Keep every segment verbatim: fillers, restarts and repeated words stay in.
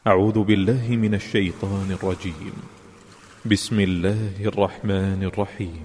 أعوذ بالله من الشيطان الرجيم. بسم الله الرحمن الرحيم.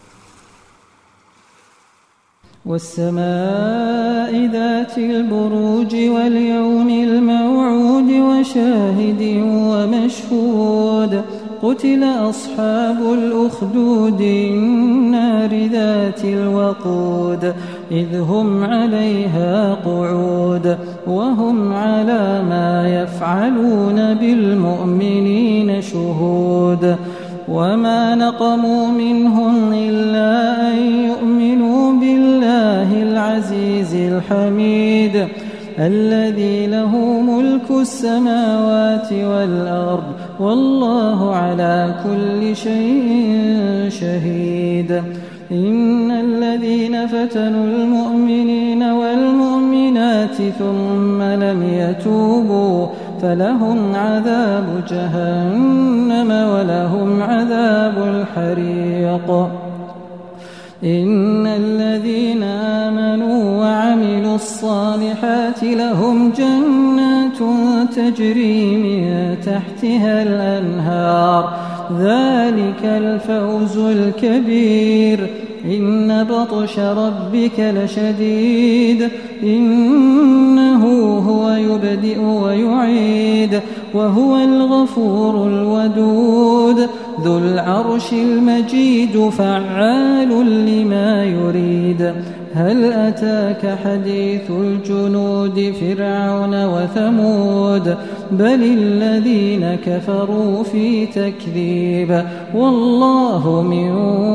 والسماء ذات البروج واليوم الموعود وشاهد ومشهود قتل أصحاب الأخدود النار ذات الوقود إذ هم عليها قعود وهم على ما يفعلون بالمؤمنين شهود وما نقموا منهم إلا أن يؤمنوا بالله العزيز الحميد الذي له ملك السماوات والأرض والله على كل شيء شهيد. إن الذين فتنوا المؤمنين والمؤمنات ثم لم يتوبوا فلهم عذاب جهنم ولهم عذاب الحريق. إن الذين آمنوا وعملوا الصالحات لهم جنات تجري من تحتها الأنهار ذلك الفوز الكبير. إن بطش ربك لشديد إنه هو يبدئ ويعيد وهو الغفور الودود ذو العرش المجيد فعال لما يريد. هل أتاك حديث الجنود فرعون وثمود بل الذين كفروا في تكذيب والله من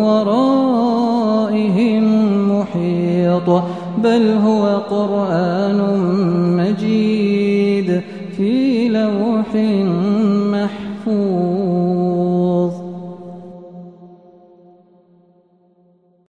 ورائهم محيط بل هو قرآن مجيد في لوح